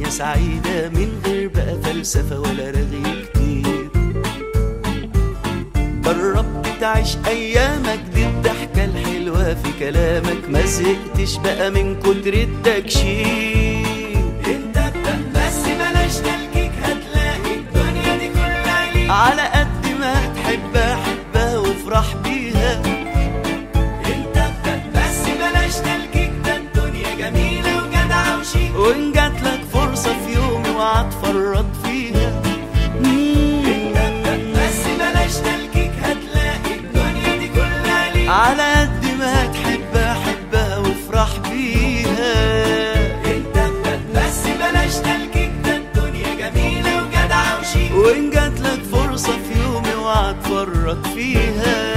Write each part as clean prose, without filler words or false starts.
دنيا سعيدة من غير بقى فلسفة ولا رغي كتير. جربت تعيش أيامك دي الضحكة الحلوة في كلامك، ما زهقتش بقى من كتر التكشير. انت ابدأ بس بلاش تلكيك، هتلاقي الدنيا دي كلها ليك. على قد ما تحبها حبها وافرح بيها. انت ابدأ بس بلاش تلكيك، ده الدنيا جميلة وجدعة وشيك. وإن جاتلك فرصة في يوم اوعى تفرط فيها. انت ابدأ بس بلاش تلكيك، هتلاقي الدنيا دي كلها ليك. على قد ما تحبها حبها وافرح بيها. انت ابدأ بس بلاش تلكيك، ده الدنيا جميلة وجدعة وشيك. وإن جاتلك فرصة في يوم اوعى تفرط فيها.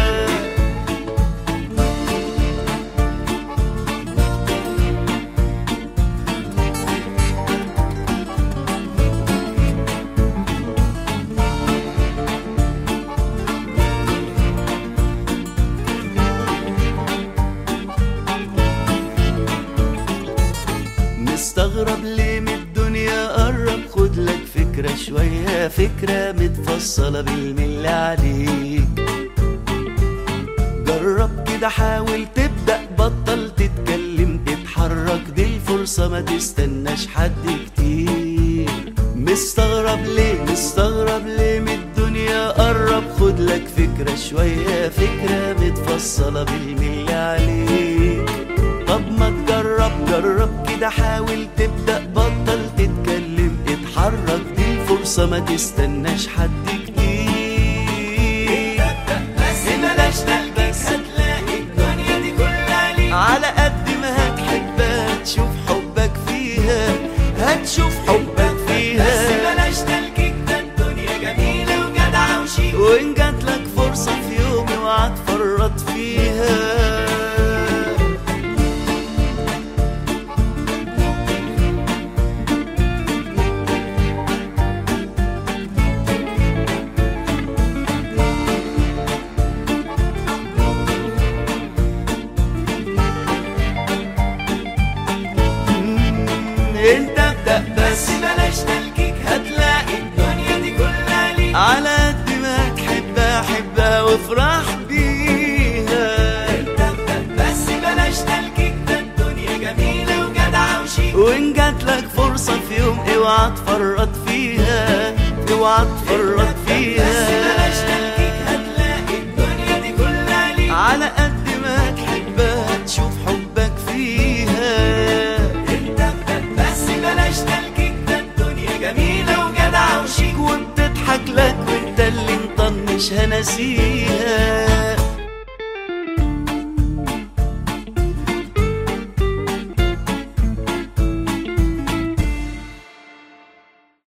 مستغرب ليه من الدنيا؟ قرب خدلك فكرة شوية، فكرة متفصلة بالملي عليك. جرب كده حاول تبدأ، بطل تتكلم تتحرك، دي الفرصة ما تستناش حد كتير. مستغرب ليه من الدنيا؟ قرب خدلك فكرة شوية، فكرة متفصلة بالملي عليك. طب ما تجرب كده حاول تبدأ، بطل تتكلم اتحرك، دي الفرصة ما تستناش حد كتير. بس بلاش تلكيك، هتلاقي الدنيا دي كلها ليك. على قد ما هتحبها هتشوف حبك فيها، هتشوف حبك فيها. بس بلاش تلكيك، ده الدنيا جميلة وجدعة وشيك. وإن جاتلك فرصة في يوم اوعى تفرط فيها. انت ابدأ بس بلاش تلكيك، هتلاقي الدنيا دي كلها ليك. على قد ما تحبها حبها وافرح بيها. انت ابدأ بس بلاش تلكيك، ده الدنيا جميلة وجدعة وشيك. وإن جاتلك فرصة في يوم اوعى تفرط فيها، اوعى تفرط فيها. بس بلاش تلكيك، هتلاقي الدنيا دي كلها ليك. على قد ما تحبها تشوف حبك فيها. انت ابدأ بس بلاش تلكيك، ده الدنيا جميلة وجدعة وشيك. وبتضحك لك وانت اللي مطنش هنسيها.